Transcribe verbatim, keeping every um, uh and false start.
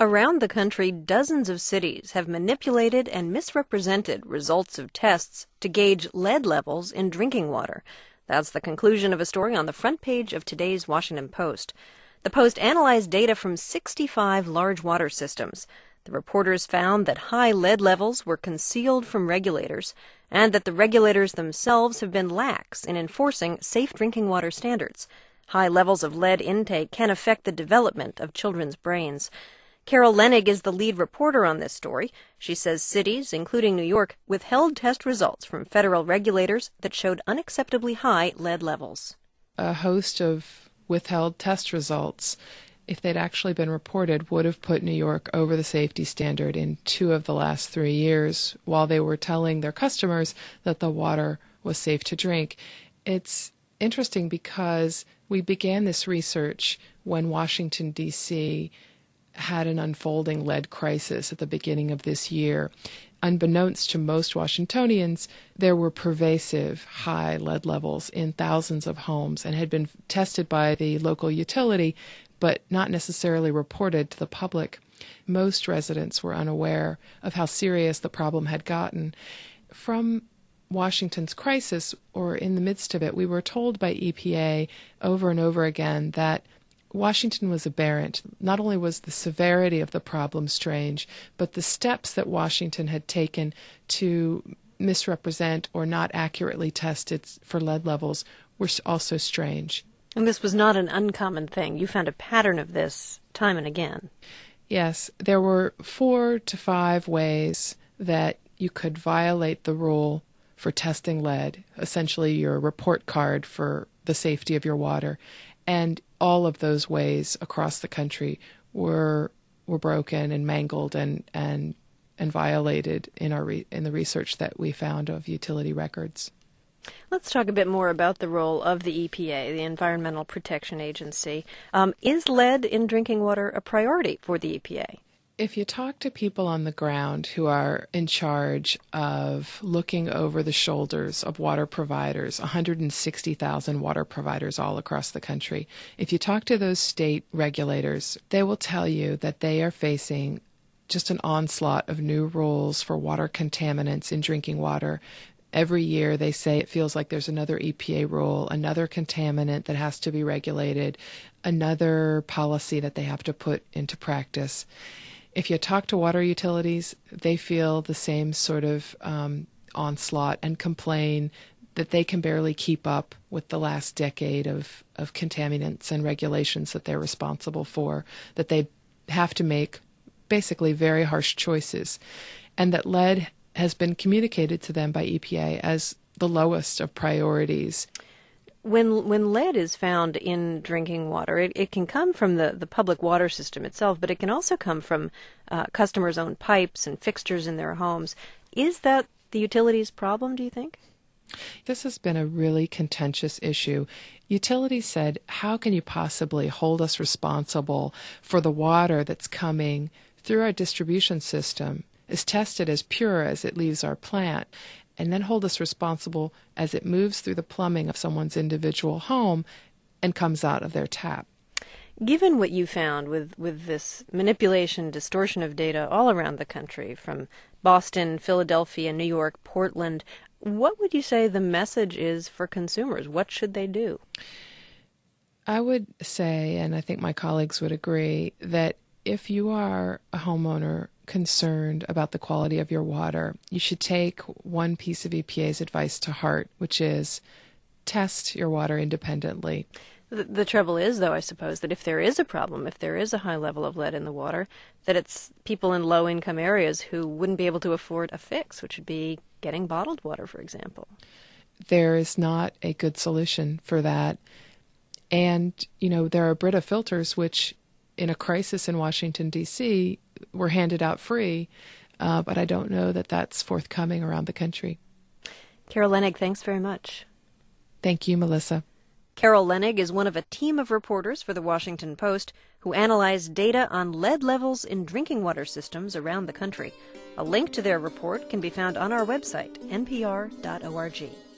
Around the country, dozens of cities have manipulated and misrepresented results of tests to gauge lead levels in drinking water. That's the conclusion of a story on the front page of today's Washington Post. The Post analyzed data from sixty-five large water systems. The reporters found that high lead levels were concealed from regulators and that the regulators themselves have been lax in enforcing safe drinking water standards. High levels of lead intake can affect the development of children's brains. Carol Leonnig is the lead reporter on this story. She says cities, including New York, withheld test results from federal regulators that showed unacceptably high lead levels. A host of withheld test results, if they'd actually been reported, would have put New York over the safety standard in two of the last three years while they were telling their customers that the water was safe to drink. It's interesting because we began this research when Washington, D C had an unfolding lead crisis at the beginning of this year. Unbeknownst to most Washingtonians, there were pervasive high lead levels in thousands of homes and had been tested by the local utility, but not necessarily reported to the public. Most residents were unaware of how serious the problem had gotten. From Washington's crisis, or in the midst of it, we were told by E P A over and over again that Washington was aberrant. Not only was the severity of the problem strange, but the steps that Washington had taken to misrepresent or not accurately test it for lead levels were also strange. And this was not an uncommon thing. You found a pattern of this time and again. Yes, there were four to five ways that you could violate the rule for testing lead, essentially your report card for the safety of your water. And all of those ways across the country were were broken and mangled and and and violated in our re, in the research that we found of utility records. Let's talk a bit more about the role of the E P A, the Environmental Protection Agency. Um, is lead in drinking water a priority for the E P A? If you talk to people on the ground who are in charge of looking over the shoulders of water providers, one hundred sixty thousand water providers all across the country, if you talk to those state regulators, they will tell you that they are facing just an onslaught of new rules for water contaminants in drinking water. Every year they say it feels like there's another E P A rule, another contaminant that has to be regulated, another policy that they have to put into practice. If you talk to water utilities, they feel the same sort of um, onslaught and complain that they can barely keep up with the last decade of, of contaminants and regulations that they're responsible for, that they have to make basically very harsh choices, and that lead has been communicated to them by E P A as the lowest of priorities. When when lead is found in drinking water, it, it can come from the, the public water system itself, but it can also come from uh, customers' own pipes and fixtures in their homes. Is that the utilities' problem, do you think? This has been a really contentious issue. Utilities said, how can you possibly hold us responsible for the water that's coming through our distribution system, is tested as pure as it leaves our plant, and then hold us responsible as it moves through the plumbing of someone's individual home and comes out of their tap? Given what you found with, with this manipulation, distortion of data all around the country, from Boston, Philadelphia, New York, Portland, what would you say the message is for consumers? What should they do? I would say, and I think my colleagues would agree, that if you are a homeowner concerned about the quality of your water, you should take one piece of E P A's advice to heart, which is test your water independently. The, the trouble is, though, I suppose, that if there is a problem, if there is a high level of lead in the water, that it's people in low-income areas who wouldn't be able to afford a fix, which would be getting bottled water, for example. There is not a good solution for that. And, you know, there are Brita filters, which in a crisis in Washington, D C, were handed out free, uh, but I don't know that that's forthcoming around the country. Carol Leonnig, thanks very much. Thank you, Melissa. Carol Leonnig is one of a team of reporters for the Washington Post who analyzed data on lead levels in drinking water systems around the country. A link to their report can be found on our website, n p r dot org.